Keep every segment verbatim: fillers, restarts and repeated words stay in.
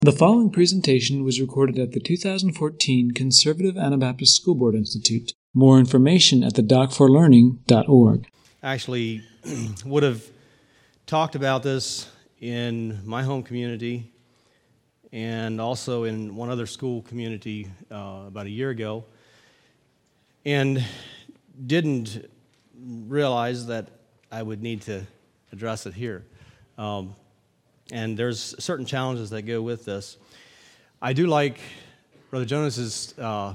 The following presentation was recorded at the two thousand fourteen Conservative Anabaptist School Board Institute. More information at the doc for learning dot org. Actually would have talked about this in my home community and also in one other school community uh, about a year ago, and didn't realize that I would need to address it here. Um, and there's certain challenges that go with this. I do like Brother Jonas's uh,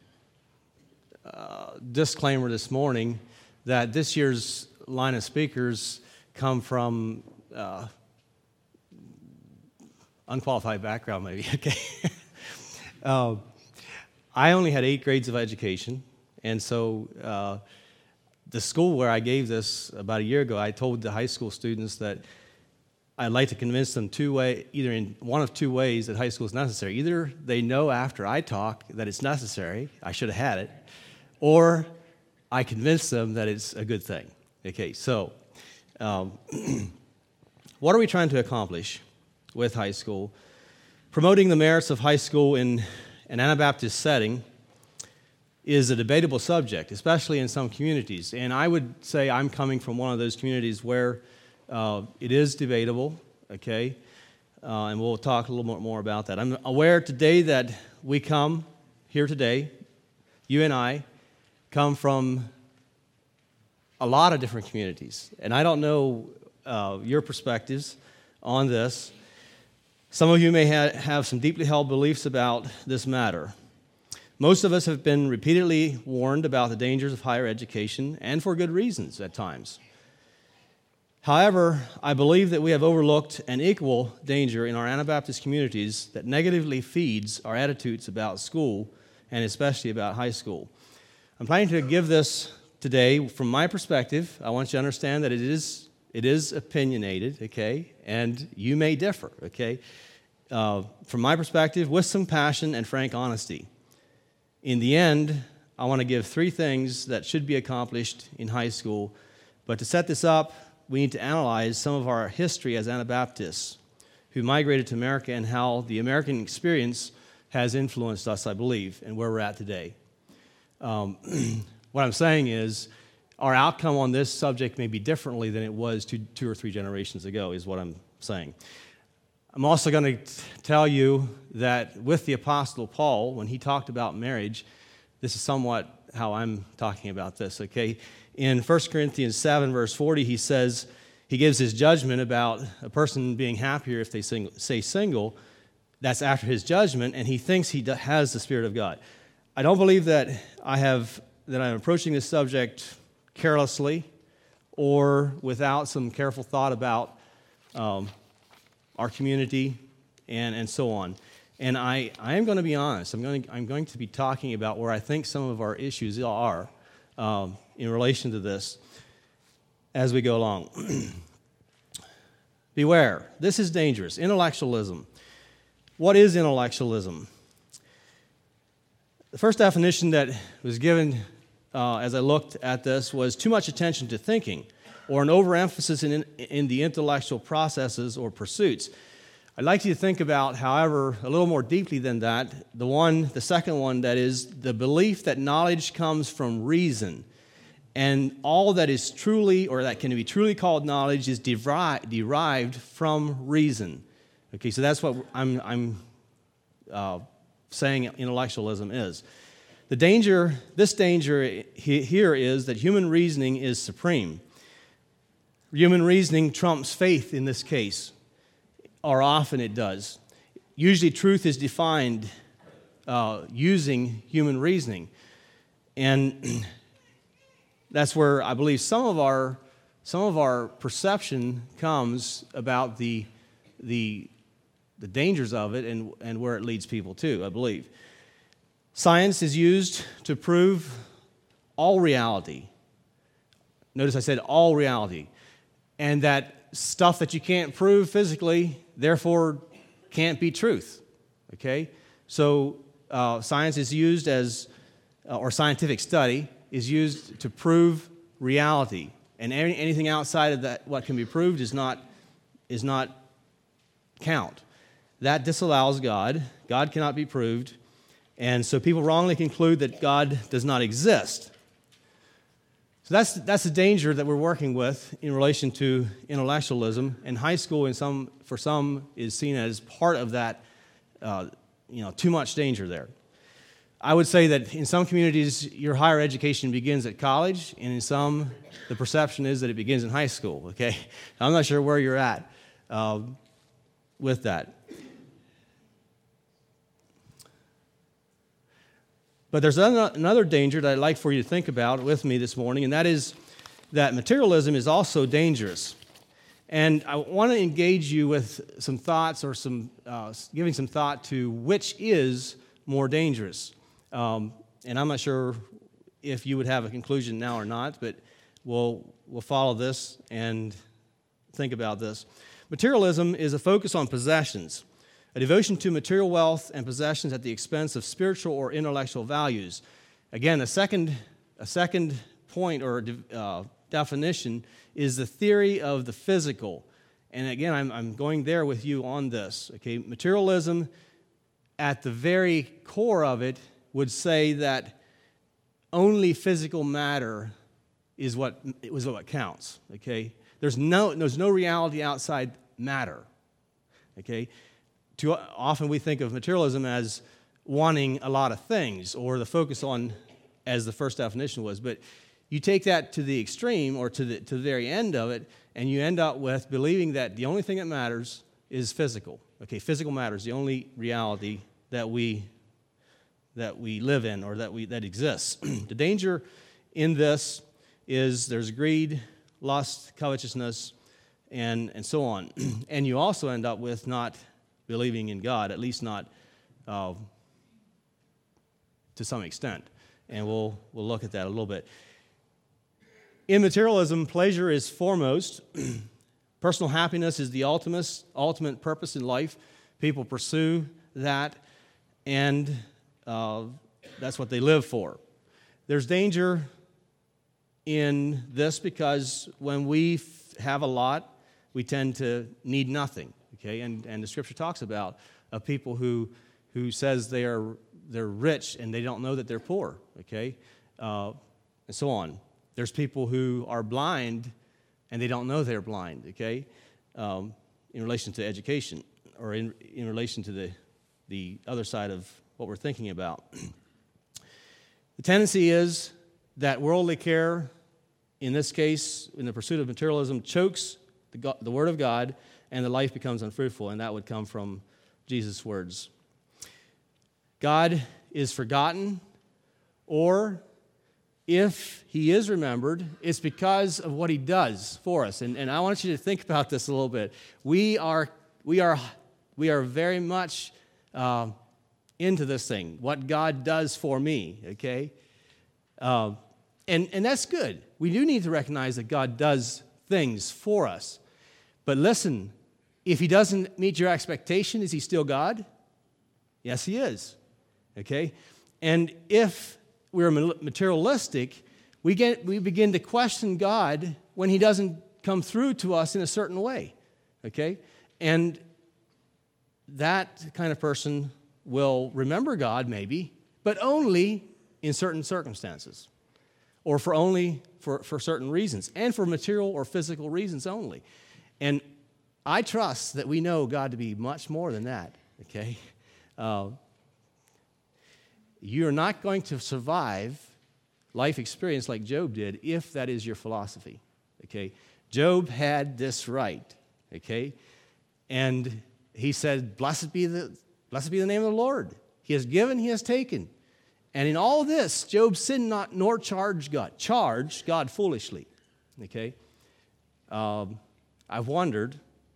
uh, disclaimer this morning that this year's line of speakers come from uh, unqualified background, maybe. Okay. uh, I only had eight grades of education, and so uh, the school where I gave this about a year ago, I told the high school students that I'd like to convince them two way, either in one of two ways that high school is necessary. Either they know after I talk that it's necessary, I should have had it, or I convince them that it's a good thing. Okay, so um, what are we trying to accomplish with high school? Promoting the merits of high school in an Anabaptist setting is a debatable subject, especially in some communities. And I would say I'm coming from one of those communities where uh, it is debatable, okay? Uh, and we'll talk a little more, more about that. I'm aware today that we come here today, you and I, come from a lot of different communities. And I don't know uh, your perspectives on this. Some of you may ha- have some deeply held beliefs about this matter. Most of us have been repeatedly warned about the dangers of higher education, and for good reasons at times. However, I believe that we have overlooked an equal danger in our Anabaptist communities that negatively feeds our attitudes about school, and especially about high school. I'm planning to give this today from my perspective. I want you to understand that it is it is opinionated, okay, and you may differ, okay, uh, from my perspective, with some passion and frank honesty. In the end, I want to give three things that should be accomplished in high school, but to set this up, we need to analyze some of our history as Anabaptists who migrated to America and how the American experience has influenced us, I believe, and where we're at today. Um, what I'm saying is our outcome on this subject may be differently than it was two, two or three generations ago, is what I'm saying. I'm also going to tell you that with the Apostle Paul, when he talked about marriage, this is somewhat how I'm talking about this, okay? In First Corinthians seven, verse forty, he says, he gives his judgment about a person being happier if they sing, say single. That's after his judgment, and he thinks he has the Spirit of God. I don't believe that I have that I'm approaching this subject carelessly or without some careful thought about um, our community and, and so on. And I, I am going to be honest. I'm going to, I'm going to be talking about where I think some of our issues are um, in relation to this as we go along. Beware. This is dangerous. Intellectualism. What is intellectualism? The first definition that was given uh, as I looked at this was too much attention to thinking, or an overemphasis in, in the intellectual processes or pursuits. I'd like you to think about, however, a little more deeply than that, the one, the second one, that is the belief that knowledge comes from reason, and all that is truly, or that can be truly called knowledge, is deri- derived from reason. Okay, so that's what I'm, I'm uh, saying intellectualism is. The danger, this danger here is that human reasoning is supreme. Human reasoning trumps faith in this case, or often it does. Usually truth is defined uh, using human reasoning. And that's where I believe some of our some of our perception comes about the the the dangers of it and, and where it leads people to, I believe. Science is used to prove all reality. Notice I said all reality. And that stuff that you can't prove physically, therefore, can't be truth. Okay? So uh, science is used as, uh, or scientific study is used to prove reality. And any, anything outside of that, what can be proved, is not, is not count. that disallows God. God cannot be proved. And so people wrongly conclude that God does not exist. So that's that's the danger that we're working with in relation to intellectualism. And high school, in some for some, is seen as part of that. Uh, you know, too much danger there. I would say that in some communities, your higher education begins at college, and in some, the perception is that it begins in high school. Okay, I'm not sure where you're at uh, with that. But there's another danger that I'd like for you to think about with me this morning, and that is that materialism is also dangerous. And I want to engage you with some thoughts or some uh, giving some thought to which is more dangerous. Um, and I'm not sure if you would have a conclusion now or not, but we'll we'll follow this and think about this. Materialism is a focus on possessions, a devotion to material wealth and possessions at the expense of spiritual or intellectual values. Again, a second a second point or uh, definition is the theory of the physical. And again, I'm, I'm going there with you on this. Okay, materialism at the very core of it would say that only physical matter is what is what counts. Okay, there's no there's no reality outside matter. Okay, too often we think of materialism as wanting a lot of things, or the focus on, as the first definition was, but you take that to the extreme or to the to the very end of it, and you end up with believing that the only thing that matters is physical. Okay, physical matter is the only reality that we that we live in or that we that exists. The danger in this is there's greed, lust, covetousness, and and so on. And you also end up with not believing in God, at least not uh, to some extent. And we'll we'll look at that a little bit. In materialism, pleasure is foremost. Personal happiness is the ultimate, ultimate purpose in life. People pursue that, and uh, that's what they live for. There's danger in this because when we f- have a lot, we tend to need nothing. Okay, and and the Scripture talks about uh, people who who says they are they're rich and they don't know that they're poor. Okay, uh, and so on. There's people who are blind and they don't know they're blind, okay, um, in relation to education or in, in relation to the, the other side of what we're thinking about. The tendency is that worldly care, in this case, in the pursuit of materialism, chokes the, God, the Word of God, and the life becomes unfruitful, and that would come from Jesus' words. God is forgotten, or if he is remembered, it's because of what he does for us. And, and I want you to think about this a little bit. We are we are we are very much uh, into this thing, what God does for me, okay? Uh, and, and that's good. We do need to recognize that God does things for us. But listen, if he doesn't meet your expectation, is he still God? Yes, he is, okay? And if we're materialistic, we get we begin to question God when he doesn't come through to us in a certain way, okay? And that kind of person will remember God maybe, but only in certain circumstances, or for only for, for certain reasons, and for material or physical reasons only. And I trust that we know God to be much more than that, okay? Uh, You're not going to survive life experience like Job did if that is your philosophy, okay? Job had this right, okay? And he said, blessed be the, blessed be the name of the Lord. He has given, he has taken. And in all this, Job sinned not nor charged God, charged God foolishly, okay? Um, I've wondered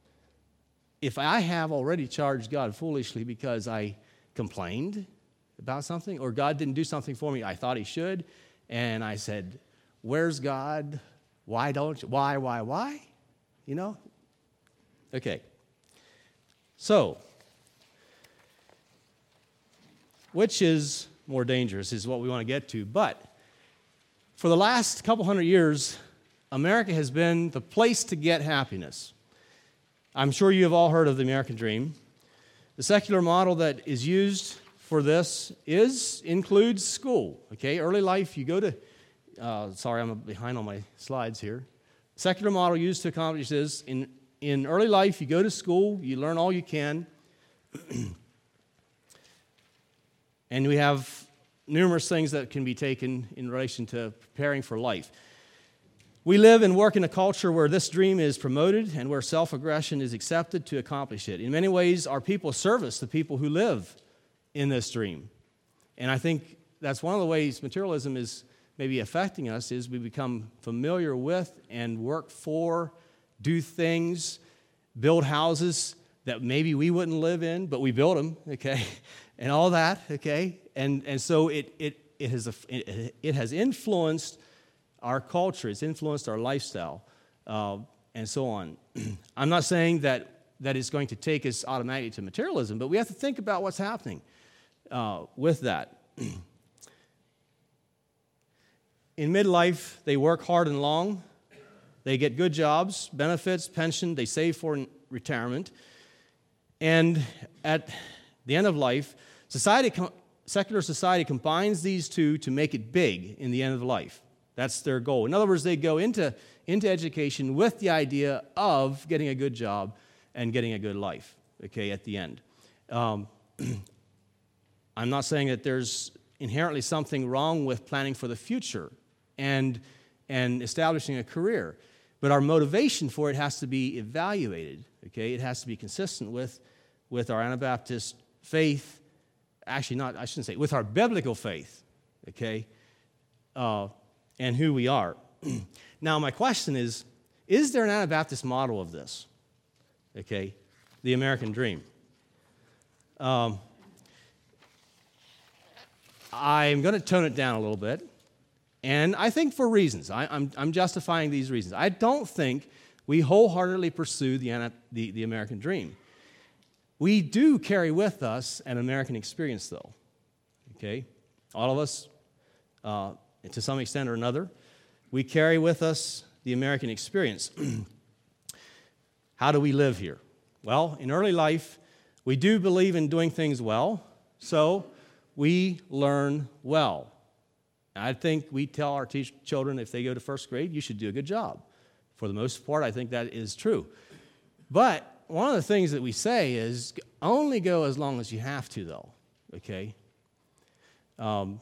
if I have already charged God foolishly because I complained about something, or God didn't do something for me I thought he should, and I said, where's God? Why don't you? Why, why, why? You know? Okay. So, which is more dangerous is what we want to get to. But for the last couple hundred years, America has been the place to get happiness. I'm sure you have all heard of the American dream. The secular model that is used for this is includes school. Okay, early life, you go to, uh, sorry, I'm behind on my slides here. Secular model used to accomplish this, in, in early life, you go to school, you learn all you can, and we have numerous things that can be taken in relation to preparing for life. We live and work in a culture where this dream is promoted and where self-aggression is accepted to accomplish it. In many ways, our people service the people who live in this dream. And I think that's one of the ways materialism is maybe affecting us, is we become familiar with and work for, do things, build houses that maybe we wouldn't live in, but we build them, okay, and all that, okay? And and so it it it has it, it has influenced our culture, it's influenced our lifestyle, uh, and so on. I'm not saying that, that it's going to take us automatically to materialism, but we have to think about what's happening uh, with that. In midlife, they work hard and long. They get good jobs, benefits, pension. They save for retirement. And at the end of life, society, secular society combines these two to make it big in the end of life. That's their goal. In other words, they go into, into education with the idea of getting a good job and getting a good life, okay, at the end. Um, I'm not saying that there's inherently something wrong with planning for the future and, and establishing a career, but our motivation for it has to be evaluated, okay? It has to be consistent with, with our Anabaptist faith, actually not, I shouldn't say, with our biblical faith, okay? Uh, and who we are. Now, my question is, is there an Anabaptist model of this? Okay, the American dream. Um, I'm going to tone it down a little bit, and I think for reasons. I, I'm, I'm justifying these reasons. I don't think we wholeheartedly pursue the, the, the American dream. We do carry with us an American experience, though. Okay, all of us, uh, to some extent or another, we carry with us the American experience. How do we live here? Well, in early life, we do believe in doing things well, so we learn well. I think we tell our teach children if they go to first grade, you should do a good job. For the most part, I think that is true. But one of the things that we say is only go as long as you have to, though, okay? Um,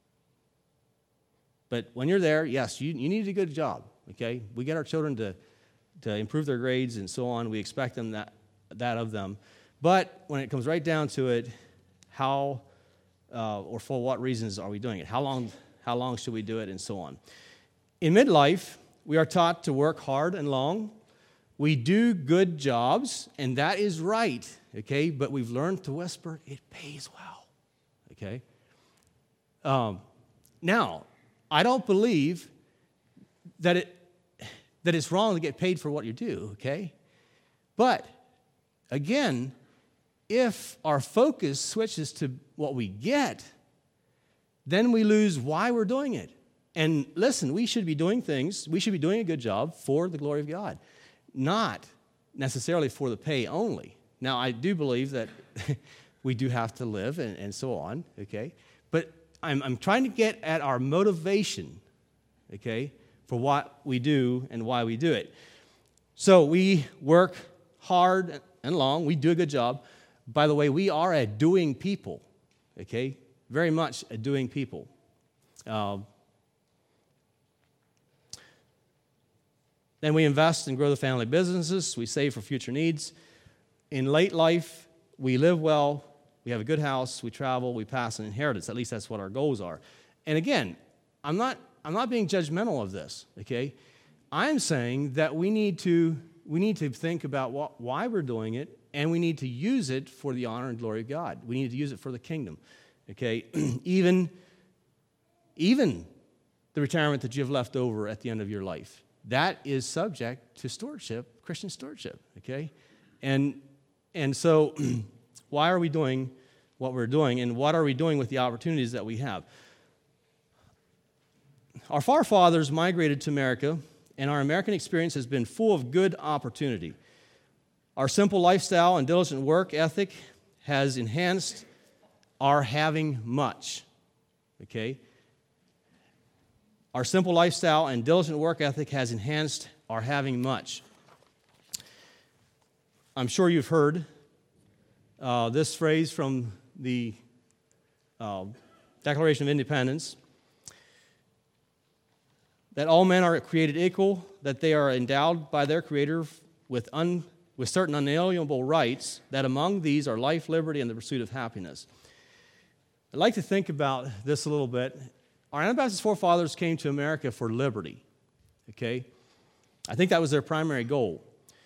But when you're there, yes, you, you need a good job, okay? We get our children to, to improve their grades and so on. We expect them that, that of them. But when it comes right down to it, how uh, or for what reasons are we doing it? How long, how long should we do it and so on? In midlife, we are taught to work hard and long. We do good jobs, and that is right, okay? But we've learned to whisper, it pays well, okay? Um, now, I don't believe that it that it's wrong to get paid for what you do, okay? But, again, if our focus switches to what we get, then we lose why we're doing it. And listen, we should be doing things, we should be doing a good job for the glory of God, not necessarily for the pay only. Now, I do believe that we do have to live and, and so on, okay? But I'm, I'm trying to get at our motivation, okay, for what we do and why we do it. So we work hard and long. We do a good job. By the way, we are a doing people, okay, very much a doing people. Uh, then we invest and grow the family businesses. We save for future needs. In late life, we live well. We have a good house, we travel, we pass an inheritance. At least that's what our goals are. And again, I'm not I'm not being judgmental of this, okay? I'm saying that we need to we need to think about what, why we're doing it, and we need to use it for the honor and glory of God. We need to use it for the kingdom, okay? even, even the retirement that you have left over at the end of your life, that is subject to stewardship, Christian stewardship, okay? And, and so why are we doing what we're doing, and what are we doing with the opportunities that we have? Our forefathers migrated to America, and our American experience has been full of good opportunity. Our simple lifestyle and diligent work ethic has enhanced our having much, okay? Our simple lifestyle and diligent work ethic has enhanced our having much. I'm sure you've heard uh, this phrase from the uh, Declaration of Independence, that all men are created equal, that they are endowed by their Creator with, un, with certain unalienable rights, that among these are life, liberty, and the pursuit of happiness. I'd like to think about this a little bit. Our Anabaptist forefathers came to America for liberty, okay? I think that was their primary goal.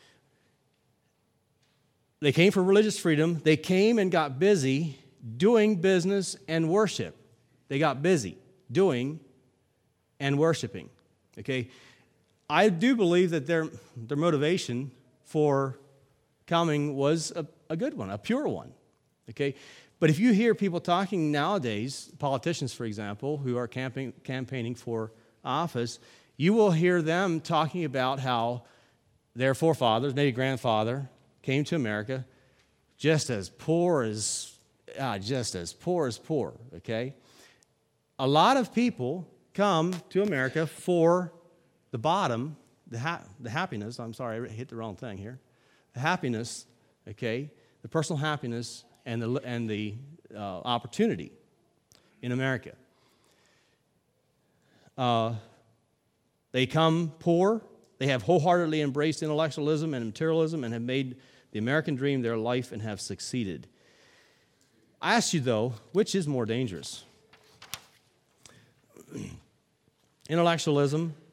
They came for religious freedom. They came and got busy doing business and worship. They got busy doing and worshiping, okay? I do believe that their, their motivation for coming was a, a good one, a pure one, okay? But if you hear people talking nowadays, politicians, for example, who are campaign, campaigning for office, you will hear them talking about how their forefathers, maybe grandfather, came to America just as poor as, ah, just as poor as poor, okay? A lot of people come to America for the bottom, the, ha- the happiness, I'm sorry, I hit the wrong thing here, the happiness, okay, the personal happiness and the, and the uh, opportunity in America. Uh, they come poor, they have wholeheartedly embraced intellectualism and materialism and have made the American dream their life and have succeeded. I ask you, though, which is more dangerous? Intellectualism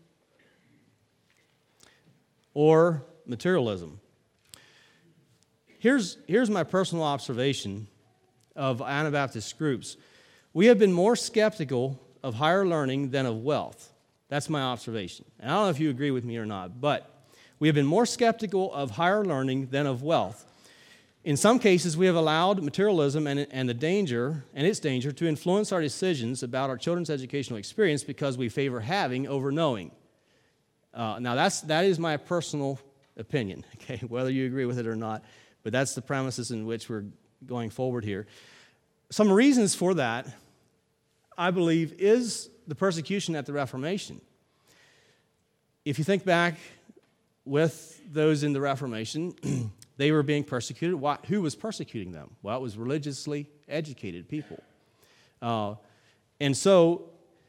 or materialism? Here's, here's my personal observation of Anabaptist groups. We have been more skeptical of higher learning than of wealth. That's my observation. And I don't know if you agree with me or not, but we have been more skeptical of higher learning than of wealth. In some cases, we have allowed materialism and, and the danger and its danger to influence our decisions about our children's educational experience because we favor having over knowing. Uh, now, that's, that is my personal opinion, okay, whether you agree with it or not, but that's the premises in which we're going forward here. Some reasons for that, I believe, is the persecution at the Reformation. If you think back with those in the Reformation, they were being persecuted. Why, who was persecuting them? Well, it was religiously educated people. Uh, and so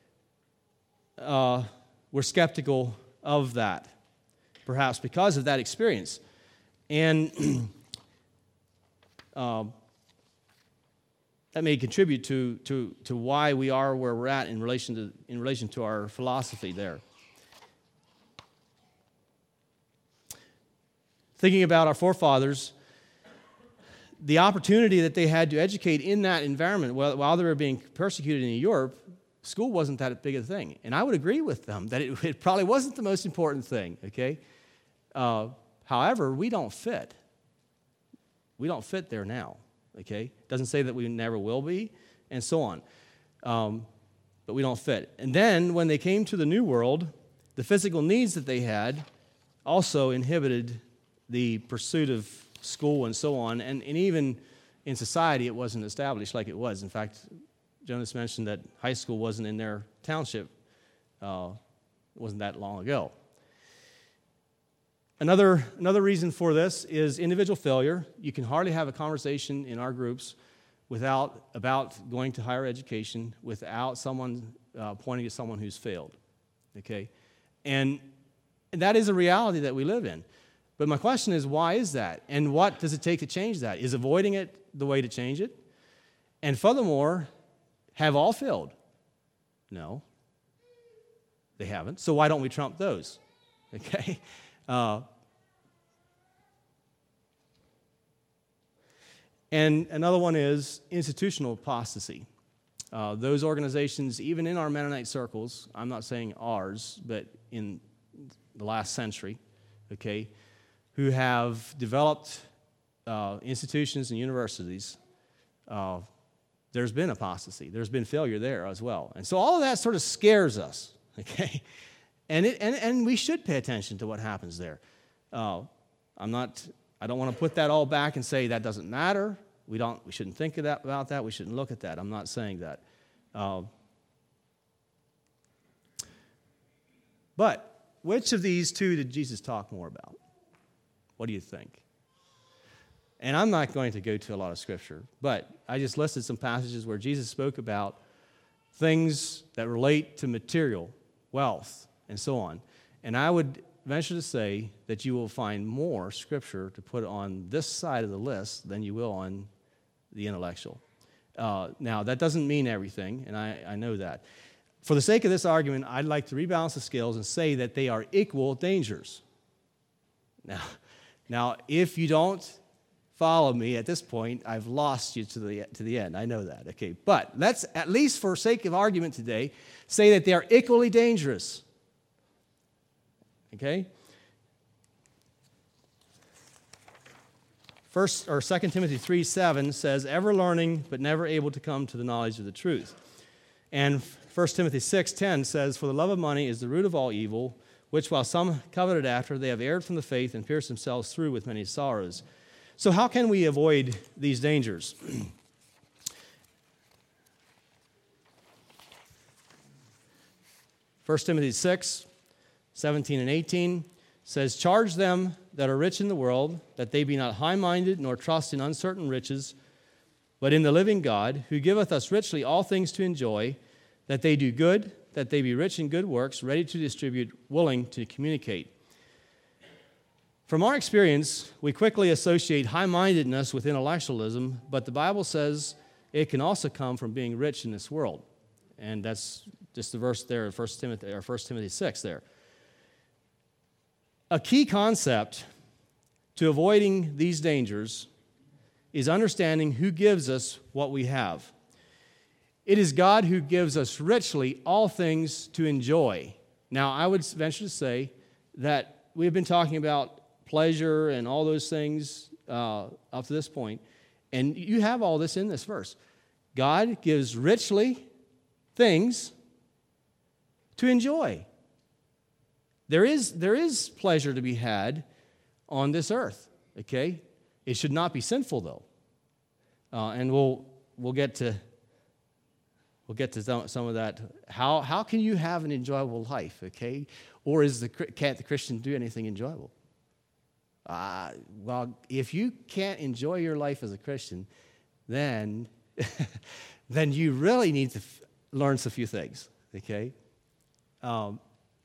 uh, we're skeptical of that, perhaps because of that experience. And uh, that may contribute to, to, to why we are where we're at in relation to, in relation to our philosophy there. Thinking about our forefathers, the opportunity that they had to educate in that environment while, while they were being persecuted in Europe, school wasn't that big a thing. And I would agree with them that it, it probably wasn't the most important thing, okay? Uh, however, we don't fit. We don't fit there now, okay? Doesn't say that we never will be, and so on. Um, but we don't fit. And then when they came to the New World, the physical needs that they had also inhibited the pursuit of school and so on, and, and even in society it wasn't established like it was. In fact, Jonas mentioned that high school wasn't in their township. Uh, it wasn't that long ago. Another, another reason for this is individual failure. You can hardly have a conversation in our groups without about going to higher education without someone uh, pointing to someone who's failed, okay? And that is a reality that we live in. But my question is, why is that? And what does it take to change that? Is avoiding it the way to change it? And furthermore, have all failed? No, they haven't. So why don't we trump those? Okay? Uh, and another one is institutional apostasy. Uh, those organizations, even in our Mennonite circles, I'm not saying ours, but in the last century, okay, who have developed uh, institutions and universities, uh, there's been apostasy. There's been failure there as well. And so all of that sort of scares us, okay? And it, and, and we should pay attention to what happens there. Uh, I'm not, I don't want to put that all back and say that doesn't matter. we don't. We shouldn't think of that, about that. We shouldn't look at that. I'm not saying that. Uh, but which of these two did Jesus talk more about? What do you think? And I'm not going to go to a lot of Scripture, but I just listed some passages where Jesus spoke about things that relate to material, wealth, and so on. And I would venture to say that you will find more Scripture to put on this side of the list than you will on the intellectual. Uh, now, that doesn't mean everything, and I, I know that. For the sake of this argument, I'd like to rebalance the scales and say that they are equal dangers. Now, now if you don't follow me at this point, I've lost you to the to the end. I know that. Okay, but let's, at least for sake of argument today, say that they are equally dangerous. Okay? First or Second Timothy three seven says, ever learning but never able to come to the knowledge of the truth. And First Timothy six ten says, for the love of money is the root of all evil, which while some coveted after, they have erred from the faith and pierced themselves through with many sorrows. So how can we avoid these dangers? First Timothy six seventeen and eighteen says, charge them that are rich in the world, that they be not high-minded, nor trust in uncertain riches, but in the living God, who giveth us richly all things to enjoy, that they do good, that they be rich in good works, ready to distribute, willing to communicate. From our experience, we quickly associate high-mindedness with intellectualism, but the Bible says it can also come from being rich in this world. And that's just the verse there in First Timothy, or First Timothy six there. A key concept to avoiding these dangers is understanding who gives us what we have. It is God who gives us richly all things to enjoy. Now, I would venture to say that we've been talking about pleasure and all those things uh, up to this point, and you have all this in this verse. God gives richly things to enjoy. There is, there is pleasure to be had on this earth, okay? It should not be sinful, though. Uh, and we'll we'll get to we'll get to some, some of that. How how can you have an enjoyable life, okay? Or is the can't the Christian do anything enjoyable? Uh, well, if you can't enjoy your life as a Christian, then then you really need to f- learn a few things, okay? Um,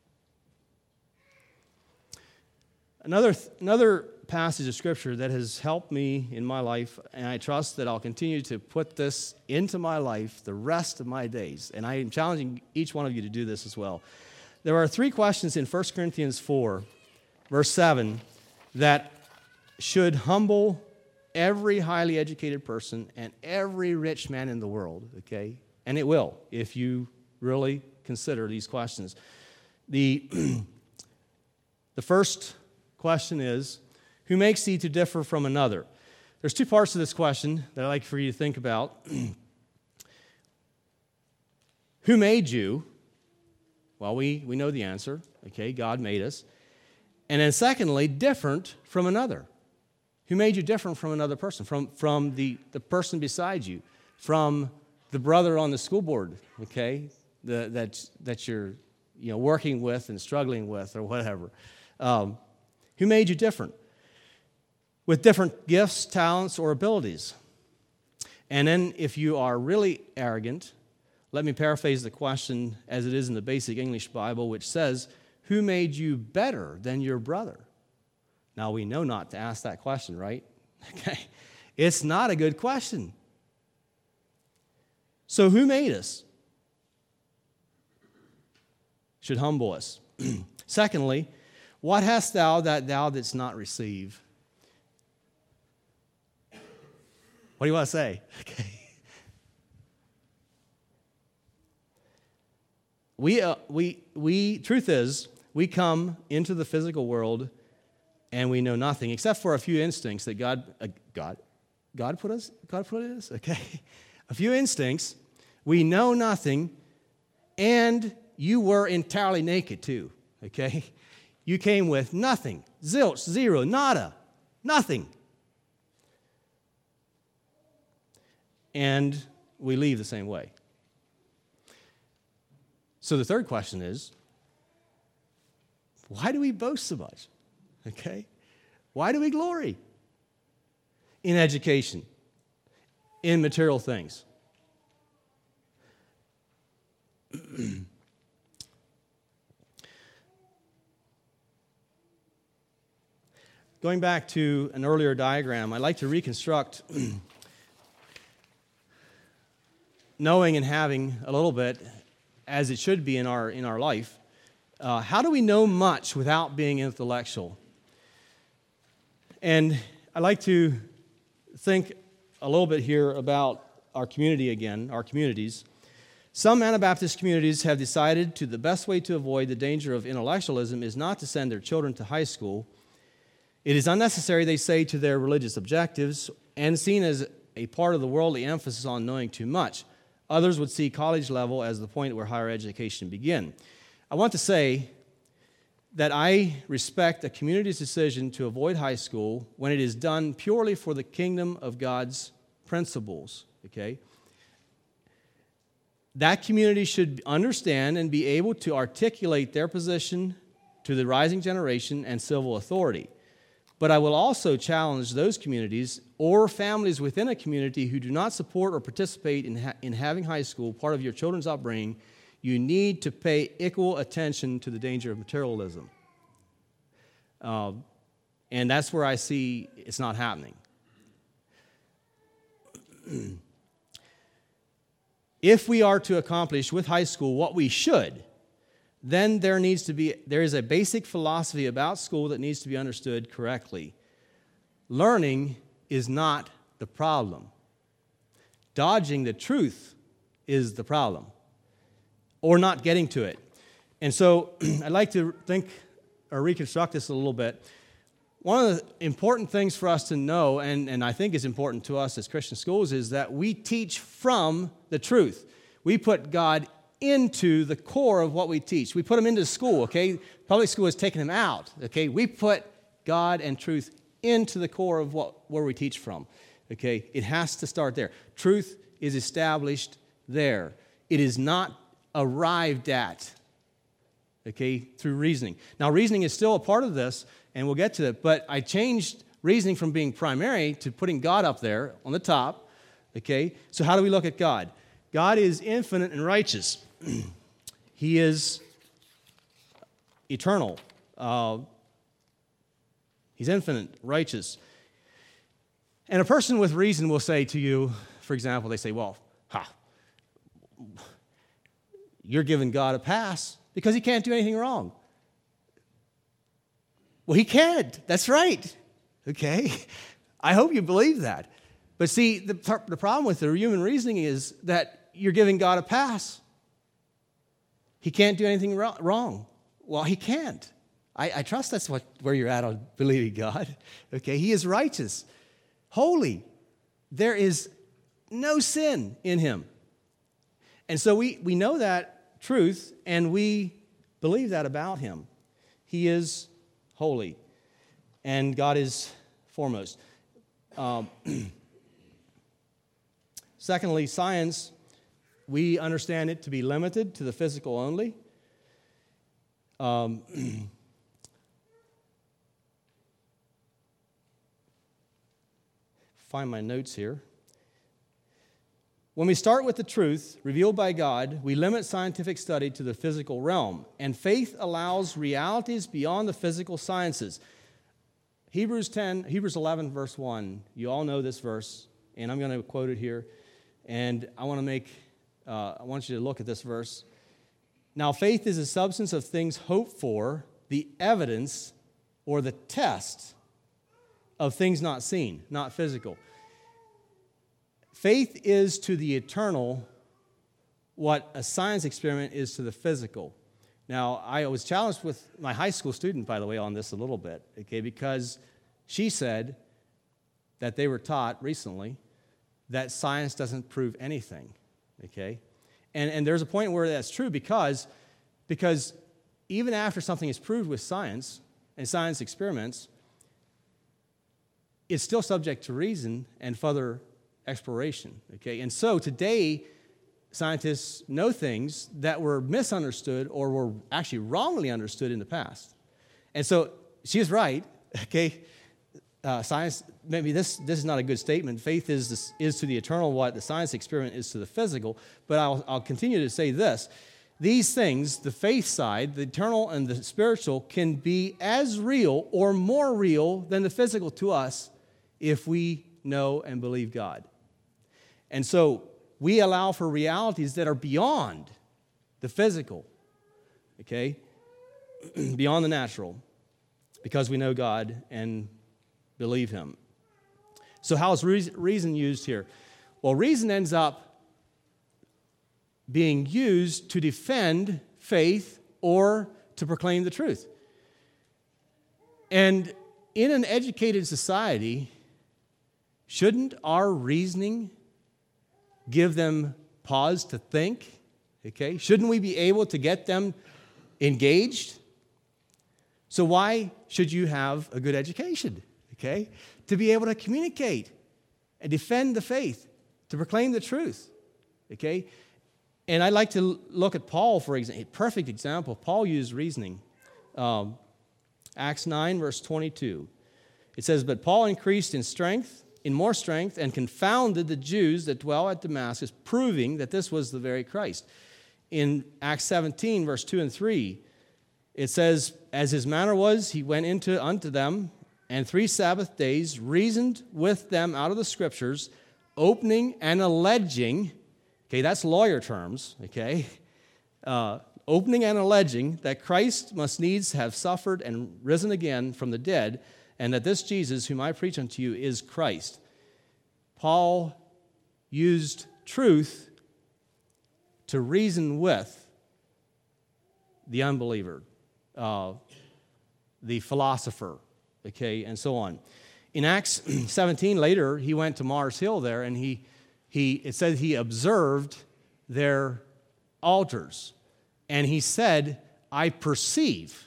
Another another passage of Scripture that has helped me in my life, and I trust that I'll continue to put this into my life the rest of my days, and I am challenging each one of you to do this as well. There are three questions in First Corinthians four, verse seven, that should humble every highly educated person and every rich man in the world, okay? And it will, if you really consider these questions. The, the first question is, who makes thee to differ from another? There's two parts to this question that I'd like for you to think about. Who made you? Well, we, we know the answer. Okay, God made us. And then secondly, different from another. Who made you different from another person? From, from the, the person beside you. From the brother on the school board, okay, the, that, that you're you know, working with and struggling with or whatever. Um, Who made you different? With different gifts, talents, or abilities. And then if you are really arrogant, let me paraphrase the question as it is in the basic English Bible, which says, who made you better than your brother? Now, we know not to ask that question, right? Okay. It's not a good question. So who made us? Should humble us. Secondly, what hast thou that thou didst not receive? What do you want to say? Okay. We, uh, we, we, truth is, we come into the physical world and we know nothing except for a few instincts that God, uh, God, God put us, God put us, okay? A few instincts. We know nothing, and you were entirely naked too, okay? You came with nothing, zilch, zero, nada, nothing. and we leave the same way. So the third question is, why do we boast so much? Okay? Why do we glory in education, in material things? Going back to an earlier diagram, I'd like to reconstruct knowing and having a little bit, as it should be in our in our life. Uh, how do we know much without being intellectual? And I like to think a little bit here about our community again, our communities. Some Anabaptist communities have decided to the best way to avoid the danger of intellectualism is not to send their children to high school. It is unnecessary, they say, to their religious objectives and seen as a part of the worldly emphasis on knowing too much. Others would see college level as the point where higher education begin. I want to say that I respect a community's decision to avoid high school when it is done purely for the kingdom of God's principles, okay? That community should understand and be able to articulate their position to the rising generation and civil authority. But I will also challenge those communities or families within a community who do not support or participate in, ha- in having high school part of your children's upbringing. You need to pay equal attention to the danger of materialism. Uh, and that's where I see it's not happening. If we are to accomplish with high school what we should, then there needs to be, there is a basic philosophy about school that needs to be understood correctly. Learning is not the problem. Dodging the truth is the problem, or not getting to it. And so I'd like to think or reconstruct this a little bit. One of the important things for us to know, and, and I think is important to us as Christian schools, is that we teach from the truth. We put God into the core of what we teach. We put him into school, okay? Public school has taken him out, okay? We put God and truth into the core of what where we teach from, okay? It has to start there. Truth is established there. It is not arrived at, okay, through reasoning. Now, reasoning is still a part of this, and we'll get to it, but I changed reasoning from being primary to putting God up there on the top, okay? So how do we look at God? God is infinite and righteous. He is eternal. Uh, he's infinite, righteous. And a person with reason will say to you, for example, they say, well, ha, you're giving God a pass because he can't do anything wrong. Well, he can't. That's right. Okay? I hope you believe that. But see, the, the problem with the human reasoning is that you're giving God a pass. He can't do anything wrong. Well, he can't. I, I trust that's what where you're at on believing God. Okay, he is righteous, holy. There is no sin in him. And so we, we know that truth, and we believe that about him. He is holy, and God is foremost. Um, secondly, science, we understand it to be limited to the physical only. Um, find my notes here. When we start with the truth revealed by God, we limit scientific study to the physical realm, and faith allows realities beyond the physical sciences. Hebrews ten, Hebrews eleven, verse one. You all know this verse, and I'm going to quote it here. And I want to make, uh, I want you to look at this verse. Now, faith is the substance of things hoped for, the evidence or the test of things not seen, not physical. Faith is to the eternal what a science experiment is to the physical. Now, I was challenged with my high school student, by the way, on this a little bit, okay, because she said that they were taught recently that science doesn't prove anything, okay? And, and there's a point where that's true because, because even after something is proved with science and science experiments, it's still subject to reason and further exploration. Okay, and so today, scientists know things that were misunderstood or were actually wrongly understood in the past. And so she is right. Okay, uh, science. Maybe this this is not a good statement. Faith is this, is to the eternal what the science experiment is to the physical. But I'll I'll continue to say this. These things, the faith side, the eternal and the spiritual, can be as real or more real than the physical to us if we know and believe God. And so we allow for realities that are beyond the physical, okay, beyond the natural, because we know God and believe Him. So how is reason used here? Well, reason ends up being used to defend faith or to proclaim the truth. And in an educated society, shouldn't our reasoning give them pause to think? Okay? Shouldn't we be able to get them engaged? So why should you have a good education? Okay? To be able to communicate and defend the faith, to proclaim the truth. Okay? And I'd like to look at Paul, for example, a perfect example. Paul used reasoning. Um, Acts nine, verse twenty-two. It says, "But Paul increased in strength, in more strength, and confounded the Jews that dwell at Damascus, proving that this was the very Christ." In Acts seventeen, verse two and three, it says, "As his manner was, he went into unto them, and three Sabbath days reasoned with them out of the Scriptures, opening and alleging," okay, that's lawyer terms, okay, uh, "opening and alleging that Christ must needs have suffered and risen again from the dead, and that this Jesus, whom I preach unto you, is Christ." Paul used truth to reason with the unbeliever, uh, the philosopher, okay, and so on. In Acts seventeen, later, he went to Mars Hill there, and he, he it says he observed their altars, and he said, "I perceive."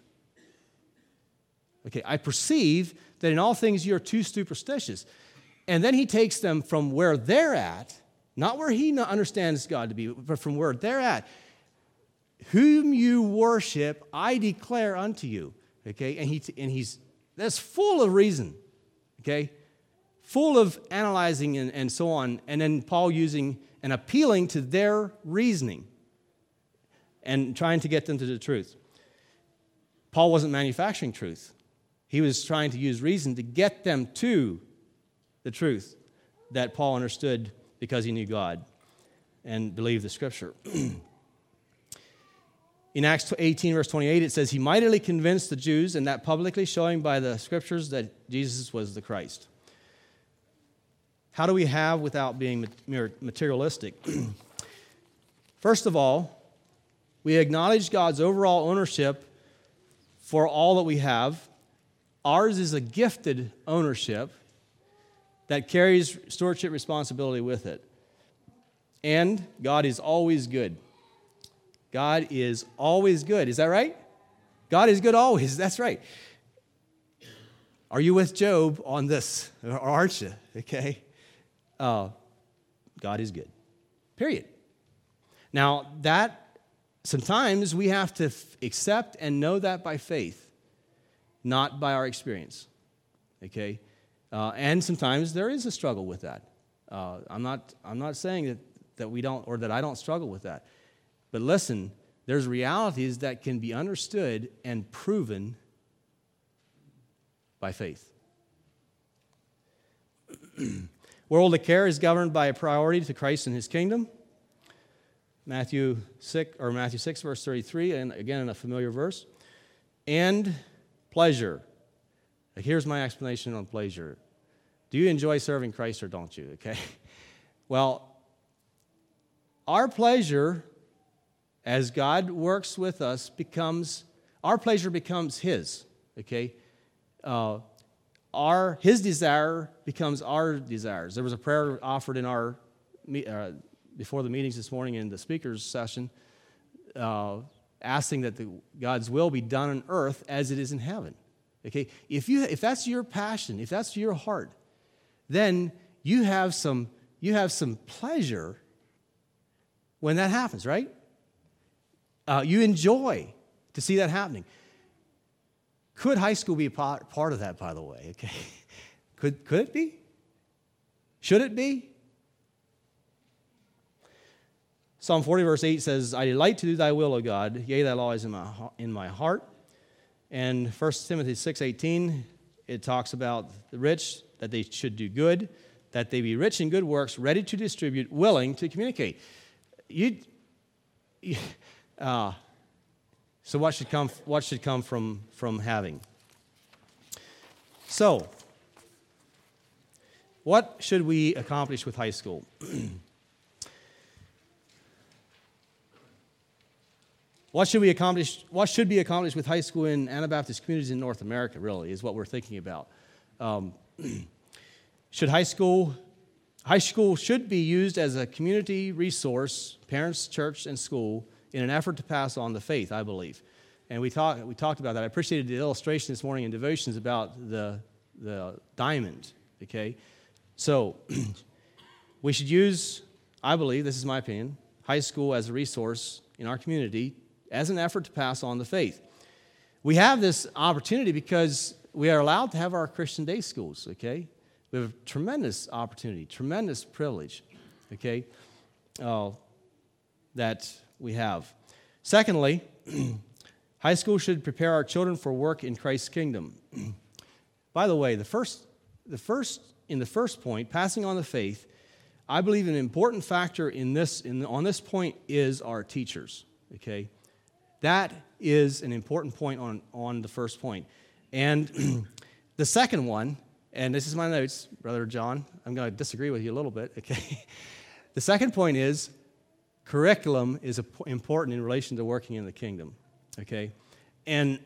Okay, "I perceive that in all things you are too superstitious." And then he takes them from where they're at, not where he understands God to be, but from where they're at. "Whom you worship, I declare unto you." Okay, and he and he's that's full of reason. Okay, full of analyzing and, and so on. And then Paul using and appealing to their reasoning and trying to get them to the truth. Paul wasn't manufacturing truth. He was trying to use reason to get them to the truth that Paul understood because he knew God and believed the Scripture. In Acts eighteen, verse twenty-eight, it says, "He mightily convinced the Jews, and that publicly, showing by the Scriptures that Jesus was the Christ." How do we have without being materialistic? First of all, we acknowledge God's overall ownership for all that we have. Ours is a gifted ownership that carries stewardship responsibility with it. And God is always good. God is always good. Is that right? God is good always. That's right. Are you with Job on this? Or aren't you? Okay. Uh, God is good. Period. Now, that sometimes we have to f- accept and know that by faith, not by our experience. Okay? Uh, and sometimes there is a struggle with that. Uh, I'm not I'm not saying that, that we don't, or that I don't struggle with that. But listen, there's realities that can be understood and proven by faith. Worldly care is governed by a priority to Christ and His kingdom. Matthew six, or Matthew six, verse thirty-three, and again in a familiar verse. And pleasure. Here's my explanation on pleasure. Do you enjoy serving Christ or don't you? Okay. Well, our pleasure, as God works with us, becomes, our pleasure becomes His, okay? Uh, our His desire becomes our desires. There was a prayer offered in our, uh, before the meetings this morning in the speaker's session, uh, asking that the, God's will be done on earth as it is in heaven, okay? If you, if that's your passion, if that's your heart, then you have some, you you have some pleasure when that happens, right? Uh, you enjoy to see that happening. Could high school be a part, part of that, by the way? Okay, could could it be? Should it be? Psalm forty, verse eight says, I delight to do thy will, O God. Yea, thy law is in my, in my heart. And First Timothy six eighteen, it talks about the rich, that they should do good, that they be rich in good works, ready to distribute, willing to communicate. You, you uh, so what should come? What should come from from having? So, what should we accomplish with high school? What should we accomplish? What should be accomplished with high school in Anabaptist communities in North America? Really, is what we're thinking about. Um, should high school high school should be used as a community resource, parents, church, and school, in an effort to pass on the faith, I believe. And we talked we talked about that. I appreciated the illustration this morning in devotions about the the diamond. Okay, so we should use, I believe, this is my opinion, high school as a resource in our community as an effort to pass on the faith. We have this opportunity because we are allowed to have our Christian day schools, okay? We have a tremendous opportunity, tremendous privilege, okay, uh, that we have. Secondly, high school should prepare our children for work in Christ's kingdom. By the way, the first, the first, in the first point, passing on the faith, I believe an important factor in this, in, on this point is our teachers, okay? That is an important point on, on the first point. And the second one, and this is my notes, Brother John, I'm going to disagree with you a little bit, okay? The second point is curriculum is important in relation to working in the kingdom, okay? And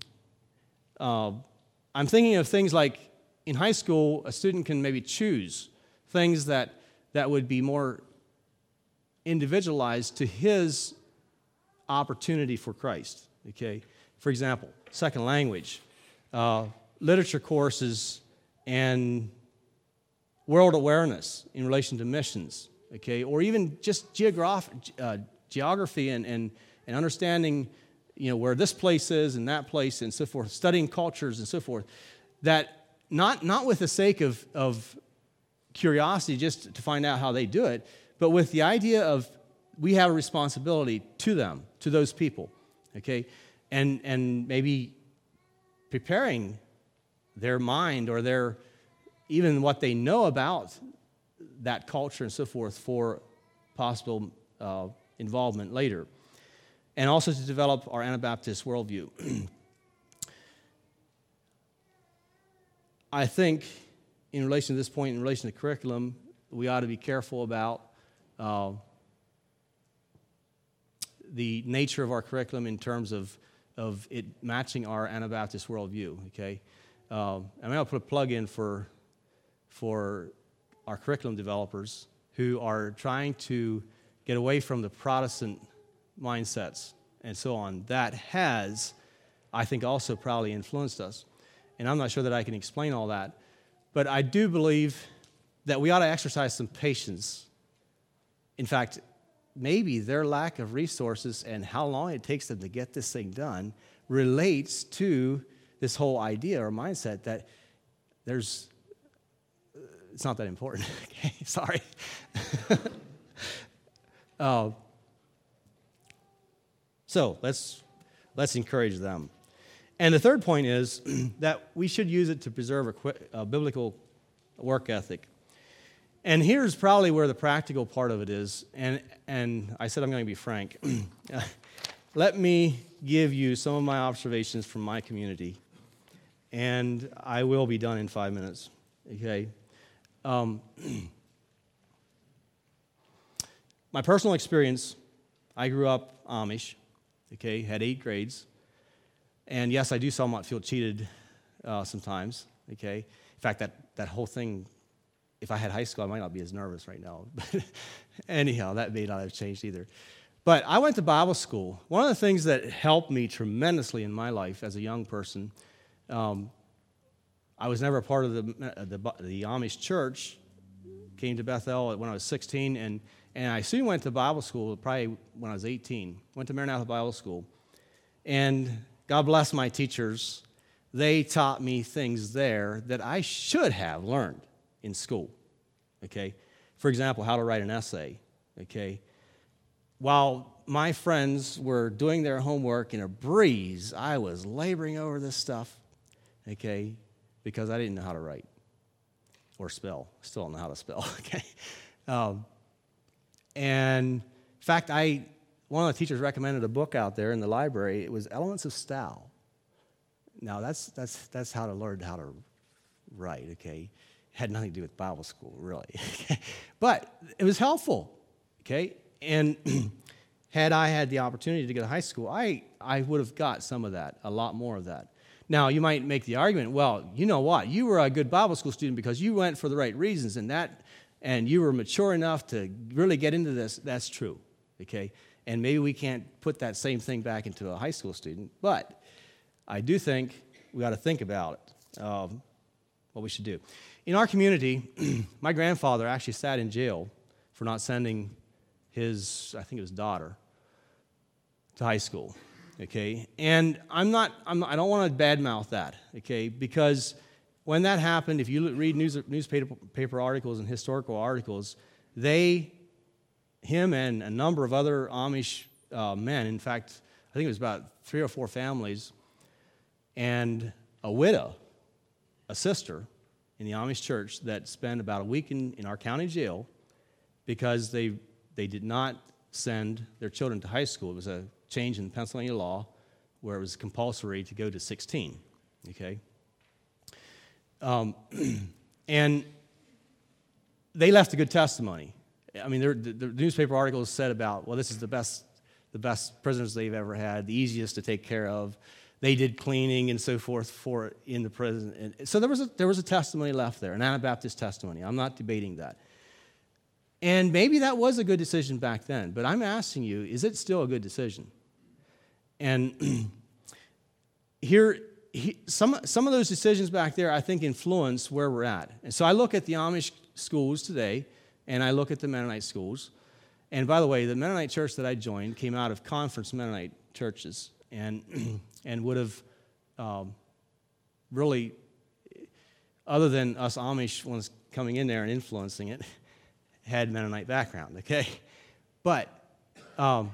uh, I'm thinking of things like in high school, a student can maybe choose things that, that would be more individualized to his opportunity for Christ, okay? For example, second language, uh, literature courses, and world awareness in relation to missions, okay? Or even just geograph- uh, geography and, and, and understanding, you know, where this place is and that place and so forth, studying cultures and so forth, that not, not with the sake of, of curiosity just to find out how they do it, but with the idea of we have a responsibility to them, to those people, okay? And and maybe preparing their mind or their, even what they know about that culture and so forth for possible uh, involvement later. And also to develop our Anabaptist worldview. I think in relation to this point, in relation to curriculum, we ought to be careful about uh, the nature of our curriculum in terms of, of it matching our Anabaptist worldview, okay? Uh, I'm going to put a plug in for, for our curriculum developers who are trying to get away from the Protestant mindsets and so on. That has, I think, also probably influenced us. And I'm not sure that I can explain all that. But I do believe that we ought to exercise some patience. In fact, maybe their lack of resources and how long it takes them to get this thing done relates to this whole idea or mindset that there's, it's not that important. Okay, sorry. uh, so let's let's encourage them. And the third point is that we should use it to preserve a, a biblical work ethic. And here's probably where the practical part of it is. And, and I said I'm going to be frank. Let me give you some of my observations from my community. And I will be done in five minutes. Okay? Um, my personal experience, I grew up Amish. Okay? Had eight grades. And yes, I do somewhat feel cheated uh, sometimes. Okay? In fact, that, that whole thing, if I had high school, I might not be as nervous right now. But anyhow, that may not have changed either. But I went to Bible school. One of the things that helped me tremendously in my life as a young person, um, I was never a part of the, the, the Amish church, came to Bethel when I was sixteen, and, and I soon went to Bible school, probably when I was eighteen. Went to Maranatha Bible School. And God bless my teachers. They taught me things there that I should have learned in school, okay? For example, how to write an essay, okay? While my friends were doing their homework in a breeze, I was laboring over this stuff, okay, because I didn't know how to write or spell. Still don't know how to spell, okay? Um, and in fact, I one of the teachers recommended a book out there in the library. It was Elements of Style. Now, that's that's that's how to learn how to write, okay? It had nothing to do with Bible school, really. But it was helpful, okay? And had I had the opportunity to go to high school, I, I would have got some of that, a lot more of that. Now, you might make the argument, well, you know what? You were a good Bible school student because you went for the right reasons, and that, and you were mature enough to really get into this. That's true, okay? And maybe we can't put that same thing back into a high school student, but I do think we ought to think about it, um, what we should do. In our community, my grandfather actually sat in jail for not sending his, I think it was daughter, to high school, okay? And I'm not, I'm, I don't want to badmouth that, okay? Because when that happened, if you read news, newspaper paper articles and historical articles, they, him and a number of other Amish uh, men, in fact, I think it was about three or four families, and a widow, a sister in the Amish church that spent about a week in, in our county jail because they they did not send their children to high school. It was a change in Pennsylvania law where it was compulsory to go to sixteen, okay? Um, and they left a good testimony. I mean, the, the newspaper articles said about, well, this is the best, the best prisoners they've ever had, the easiest to take care of. They did cleaning and so forth for in the prison. And so there was a, there was a testimony left there, an Anabaptist testimony. I'm not debating that. And maybe that was a good decision back then, but I'm asking you, is it still a good decision? And here, he, some, some of those decisions back there, I think, influence where we're at. And so I look at the Amish schools today, and I look at the Mennonite schools. And by the way, the Mennonite church that I joined came out of Conference Mennonite churches, and and would have um, really, other than us Amish ones coming in there and influencing it, had Mennonite background, okay? But um,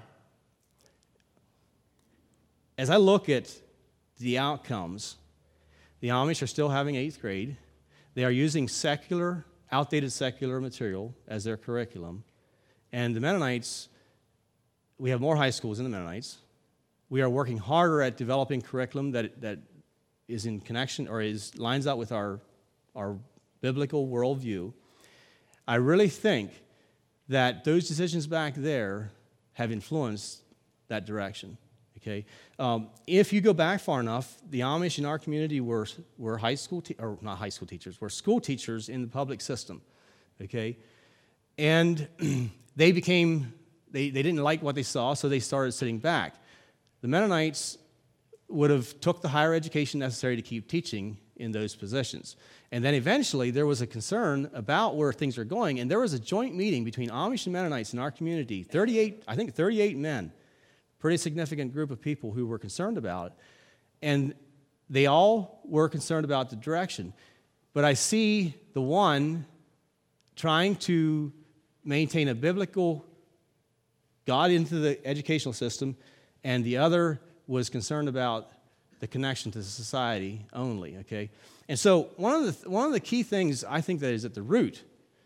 as I look at the outcomes, the Amish are still having eighth grade. They are using secular, outdated secular material as their curriculum. And the Mennonites, we have more high schools than the Mennonites. We are working harder at developing curriculum that that is in connection or is lines up with our our biblical worldview. I really think that those decisions back there have influenced that direction. Okay, um, if you go back far enough, the Amish in our community were were high school te- or not high school teachers, were school teachers in the public system. Okay, and they became they they didn't like what they saw, so they started sitting back. The Mennonites would have took the higher education necessary to keep teaching in those positions. And then eventually there was a concern about where things are going, and there was a joint meeting between Amish and Mennonites in our community, thirty-eight, I think thirty-eight men, pretty significant group of people who were concerned about it. And they all were concerned about the direction. But I see the one trying to maintain a biblical God into the educational system, and the other was concerned about the connection to society only, okay? And so one of the one of the key things I think that is at the root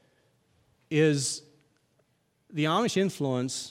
is the Amish influence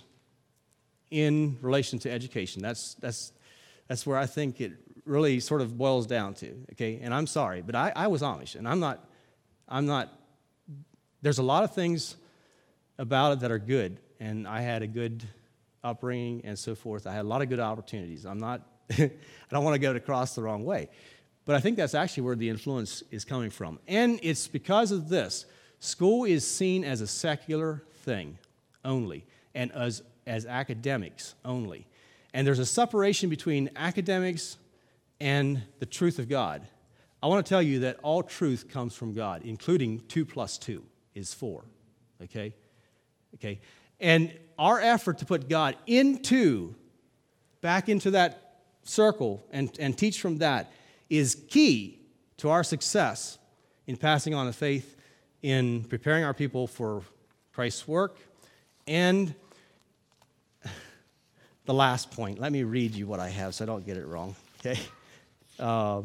in relation to education. That's that's that's where I think it really sort of boils down to, okay? And I'm sorry, but I, I was Amish, and I'm not I'm not there's a lot of things about it that are good, and I had a good upbringing and so forth. I had a lot of good opportunities. I'm not, I don't want to go across the wrong way. But I think that's actually where the influence is coming from. And it's because of this. School is seen as a secular thing only, and as, as academics only. And there's a separation between academics and the truth of God. I want to tell you that all truth comes from God, including two plus two is four. okay? Okay? And our effort to put God into, back into that circle and, and teach from that is key to our success in passing on the faith, in preparing our people for Christ's work, and the last point. Let me read you what I have so I don't get it wrong, okay? Uh,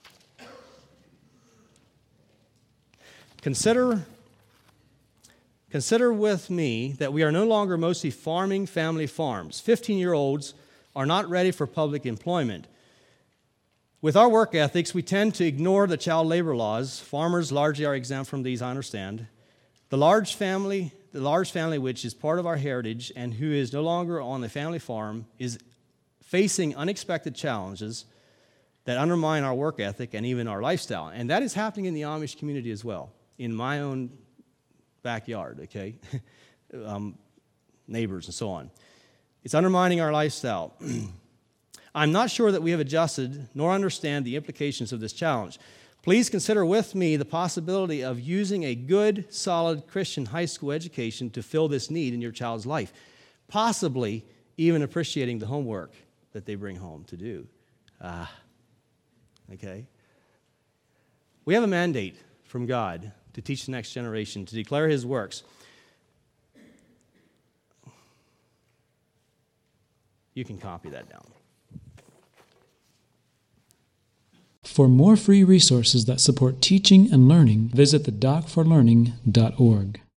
consider, consider with me that we are no longer mostly farming family farms. fifteen-year-olds are not ready for public employment. With our work ethics, we tend to ignore the child labor laws. Farmers largely are exempt from these, I understand. The large family, the large family which is part of our heritage and who is no longer on the family farm is facing unexpected challenges that undermine our work ethic and even our lifestyle. And that is happening in the Amish community as well, in my own backyard, okay? um, neighbors and so on. It's undermining our lifestyle. I'm not sure that we have adjusted nor understand the implications of this challenge. Please consider with me the possibility of using a good, solid Christian high school education to fill this need in your child's life, possibly even appreciating the homework that they bring home to do. Ah, okay? We have a mandate from God to teach the next generation, to declare His works. You can copy that down. For more free resources that support teaching and learning, visit the doc for learning dot org.